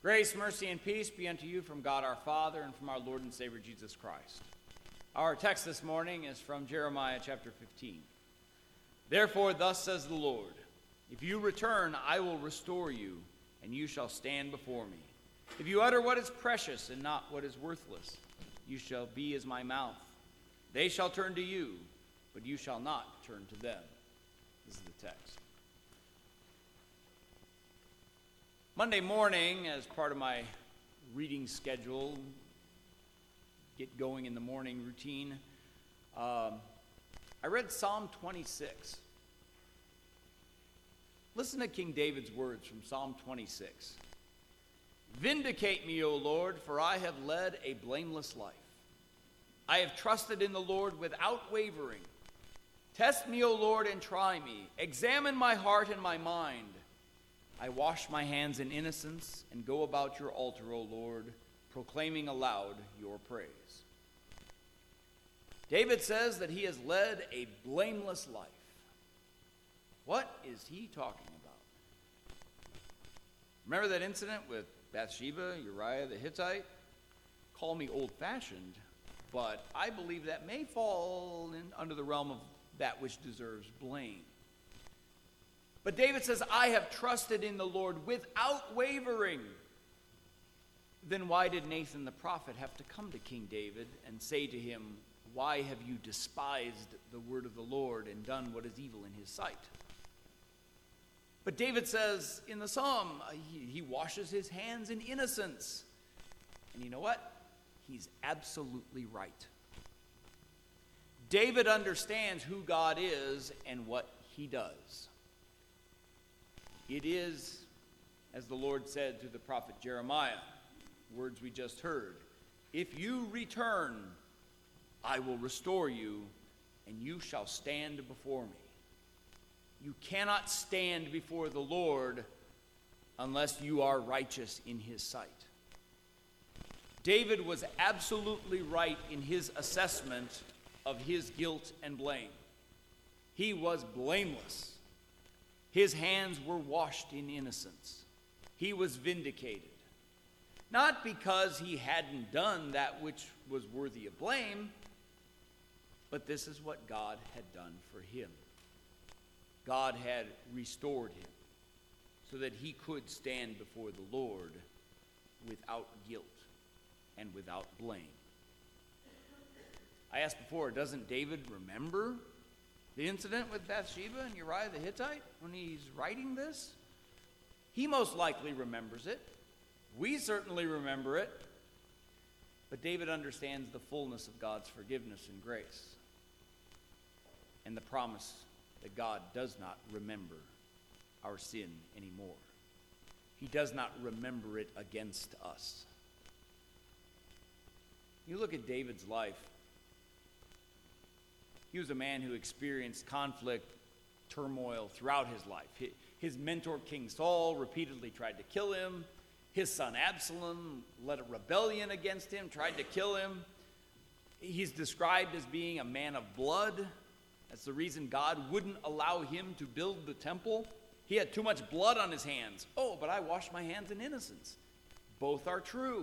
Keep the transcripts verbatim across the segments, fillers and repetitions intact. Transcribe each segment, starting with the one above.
Grace, mercy, and peace be unto you from God our Father and from our Lord and Savior Jesus Christ. Our text this morning is from Jeremiah chapter fifteen. Therefore, thus says the Lord, if you return, I will restore you, and you shall stand before me. If you utter what is precious and not what is worthless, you shall be as my mouth. They shall turn to you, but you shall not turn to them. This is the text. Monday morning, as part of my reading schedule, get going in the morning routine, um, I read Psalm twenty-six. Listen to King David's words from Psalm twenty-six. Vindicate me, O Lord, for I have led a blameless life. I have trusted in the Lord without wavering. Test me, O Lord, and try me. Examine my heart and my mind. I wash my hands in innocence and go about your altar, O Lord, proclaiming aloud your praise. David says that he has led a blameless life. What is he talking about? Remember that incident with Bathsheba, Uriah the Hittite? Call me old-fashioned, but I believe that may fall in, under the realm of that which deserves blame. But David says, I have trusted in the Lord without wavering. Then why did Nathan the prophet have to come to King David and say to him, why have you despised the word of the Lord and done what is evil in his sight? But David says in the psalm, he, he washes his hands in innocence. And you know what? He's absolutely right. David understands who God is and what he does. It is, as the Lord said through the prophet Jeremiah, words we just heard, if you return, I will restore you, and you shall stand before me. You cannot stand before the Lord unless you are righteous in his sight. David was absolutely right in his assessment of his guilt and blame. He was blameless. His hands were washed in innocence. He was vindicated. Not because he hadn't done that which was worthy of blame, but this is what God had done for him. God had restored him so that he could stand before the Lord without guilt and without blame. I asked before, doesn't David remember the incident with Bathsheba and Uriah the Hittite when he's writing this? He most likely remembers it. We certainly remember it. But David understands the fullness of God's forgiveness and grace and the promise that God does not remember our sin anymore. He does not remember it against us. You look at David's life. He was a man who experienced conflict, turmoil throughout his life. His mentor, King Saul, repeatedly tried to kill him. His son Absalom led a rebellion against him, tried to kill him. He's described as being a man of blood. That's the reason God wouldn't allow him to build the temple. He had too much blood on his hands. Oh, but I washed my hands in innocence. Both are true.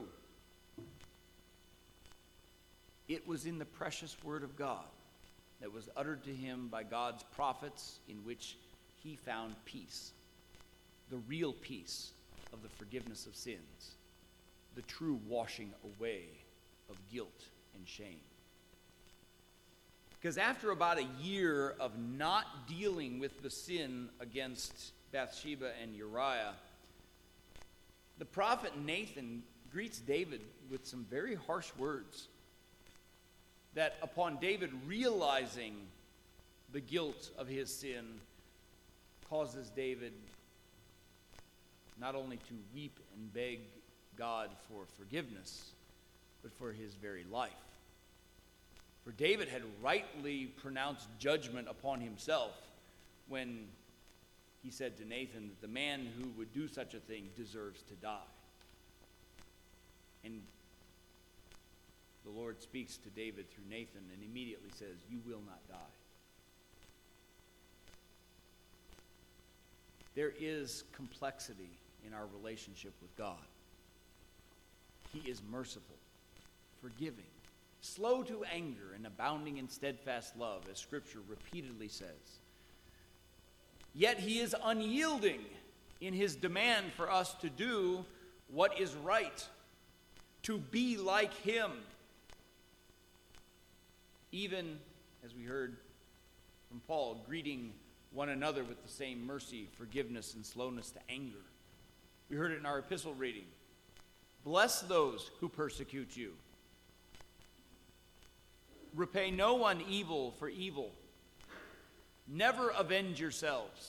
It was in the precious word of God that was uttered to him by God's prophets, in which he found peace, the real peace of the forgiveness of sins, the true washing away of guilt and shame. Because after about a year of not dealing with the sin against Bathsheba and Uriah, the prophet Nathan greets David with some very harsh words that upon David realizing the guilt of his sin causes David not only to weep and beg God for forgiveness, but for his very life. For David had rightly pronounced judgment upon himself when he said to Nathan that the man who would do such a thing deserves to die. And the Lord speaks to David through Nathan and immediately says, you will not die. There is complexity in our relationship with God. He is merciful, forgiving, slow to anger, and abounding in steadfast love, as Scripture repeatedly says. Yet he is unyielding in his demand for us to do what is right, to be like him. Even, as we heard from Paul, greeting one another with the same mercy, forgiveness, and slowness to anger. We heard it in our epistle reading. Bless those who persecute you. Repay no one evil for evil. Never avenge yourselves.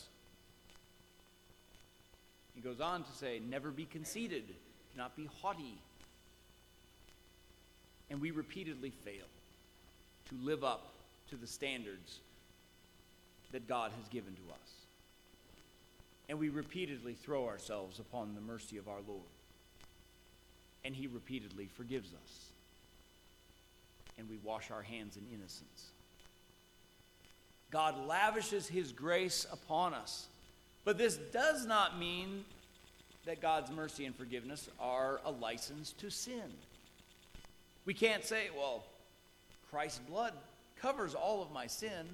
He goes on to say, never be conceited, do not be haughty. And we repeatedly fail to live up to the standards that God has given to us. And we repeatedly throw ourselves upon the mercy of our Lord. And he repeatedly forgives us. And we wash our hands in innocence. God lavishes his grace upon us. But this does not mean that God's mercy and forgiveness are a license to sin. We can't say, well, Christ's blood covers all of my sin,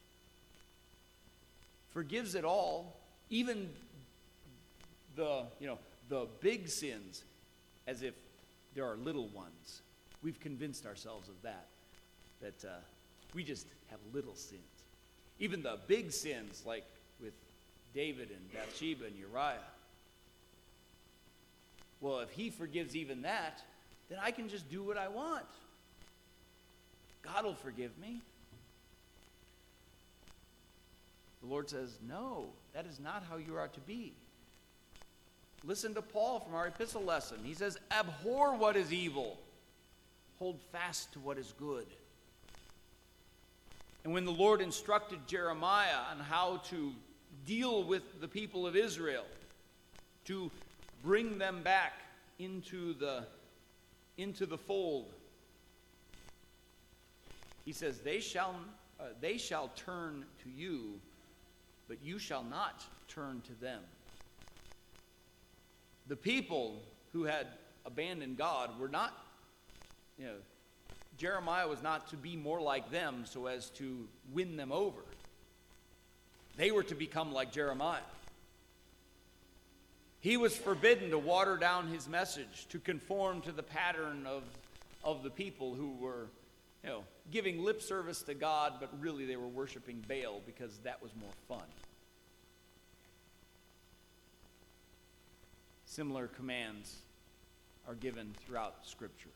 forgives it all, even the, you know, the big sins, as if there are little ones. We've convinced ourselves of that, that uh, we just have little sins. Even the big sins, like with David and Bathsheba and Uriah. Well, if he forgives even that, then I can just do what I want. God will forgive me. The Lord says, no, that is not how you are to be. Listen to Paul from our epistle lesson. He says, abhor what is evil. Hold fast to what is good. And when the Lord instructed Jeremiah on how to deal with the people of Israel, to bring them back into the, into the fold, he says, they shall, uh, they shall turn to you, but you shall not turn to them. The people who had abandoned God were not, you know, Jeremiah was not to be more like them so as to win them over. They were to become like Jeremiah. He was forbidden to water down his message, to conform to the pattern of, of the people who were, you know, giving lip service to God, but really they were worshiping Baal because that was more fun. Similar commands are given throughout Scripture.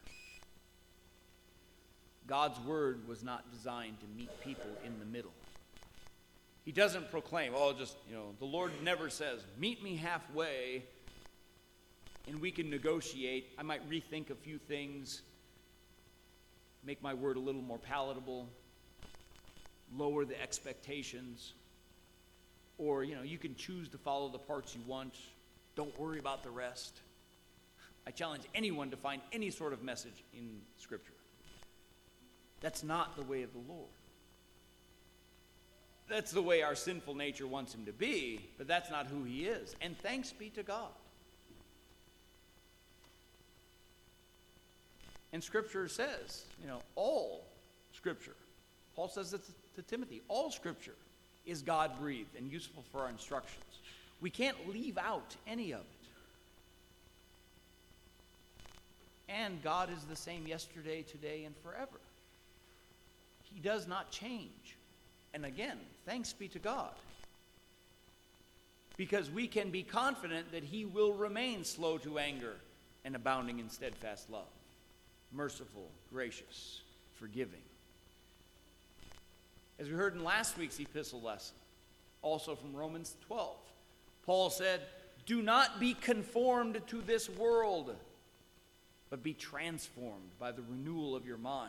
God's word was not designed to meet people in the middle. He doesn't proclaim, oh, just, you know, the Lord never says, meet me halfway and we can negotiate. I might rethink a few things, make my word a little more palatable, lower the expectations, or, you know, you can choose to follow the parts you want. Don't worry about the rest. I challenge anyone to find any sort of message in Scripture. That's not the way of the Lord. That's the way our sinful nature wants him to be, but that's not who he is. And thanks be to God. And Scripture says, you know, all Scripture. Paul says this to Timothy, all Scripture is God-breathed and useful for our instructions. We can't leave out any of it. And God is the same yesterday, today, and forever. He does not change. And again, thanks be to God. Because we can be confident that he will remain slow to anger and abounding in steadfast love, merciful, gracious, forgiving. As we heard in last week's epistle lesson, also from Romans twelve, Paul said, do not be conformed to this world, but be transformed by the renewal of your mind.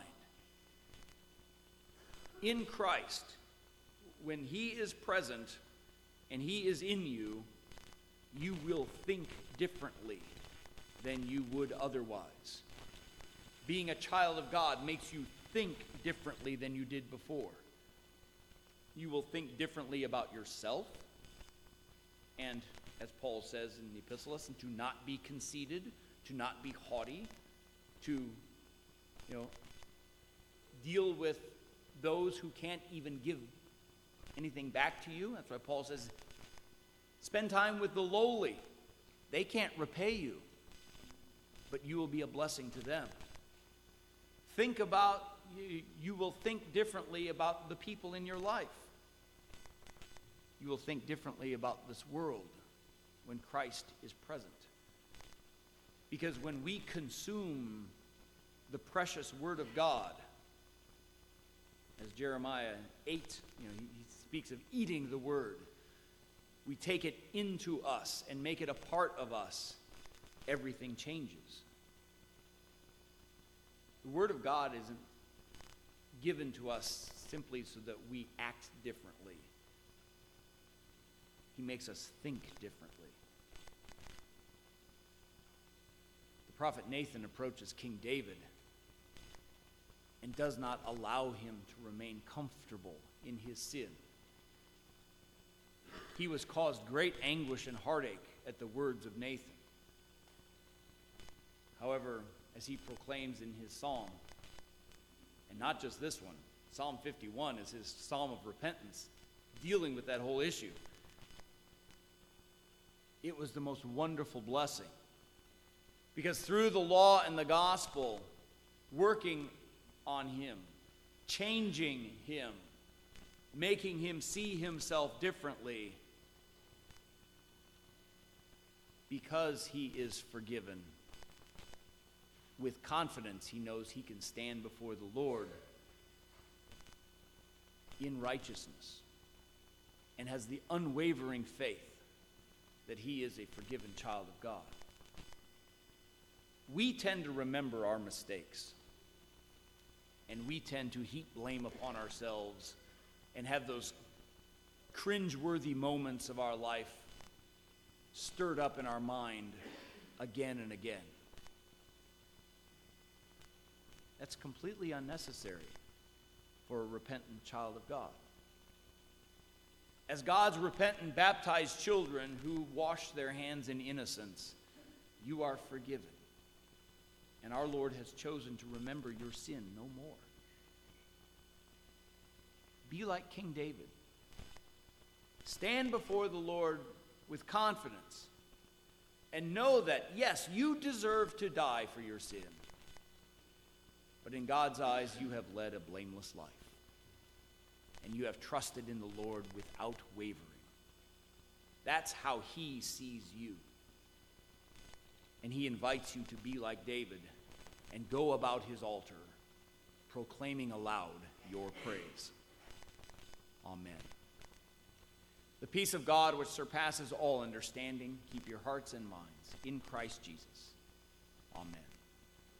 In Christ, when he is present and he is in you, you will think differently than you would otherwise. Being a child of God makes you think differently than you did before. You will think differently about yourself, and as Paul says in the epistle lesson, to not be conceited, to not be haughty, to, you know, deal with those who can't even give anything back to you. That's why Paul says, spend time with the lowly. They can't repay you, but you will be a blessing to them. Think about, you, you will think differently about the people in your life. You will think differently about this world when Christ is present. Because when we consume the precious Word of God, as Jeremiah eight, you know, he, he speaks of eating the Word, we take it into us and make it a part of us, everything changes. The Word of God isn't given to us simply so that we act differently. He makes us think differently. The prophet Nathan approaches King David and does not allow him to remain comfortable in his sin. He was caused great anguish and heartache at the words of Nathan. However, as he proclaims in his psalm, and not just this one, Psalm fifty-one is his psalm of repentance, dealing with that whole issue. It was the most wonderful blessing. Because through the law and the gospel, working on him, changing him, making him see himself differently, because he is forgiven, with confidence he knows he can stand before the Lord in righteousness and has the unwavering faith that he is a forgiven child of God. We tend to remember our mistakes, and we tend to heap blame upon ourselves and have those cringe-worthy moments of our life stirred up in our mind again and again. That's completely unnecessary for a repentant child of God. As God's repentant, baptized children who wash their hands in innocence, you are forgiven. And our Lord has chosen to remember your sin no more. Be like King David. Stand before the Lord with confidence and know that, yes, you deserve to die for your sin. But in God's eyes, you have led a blameless life. And you have trusted in the Lord without wavering. That's how he sees you. And he invites you to be like David and go about his altar, proclaiming aloud your praise. Amen. The peace of God, which surpasses all understanding, keep your hearts and minds in Christ Jesus. Amen.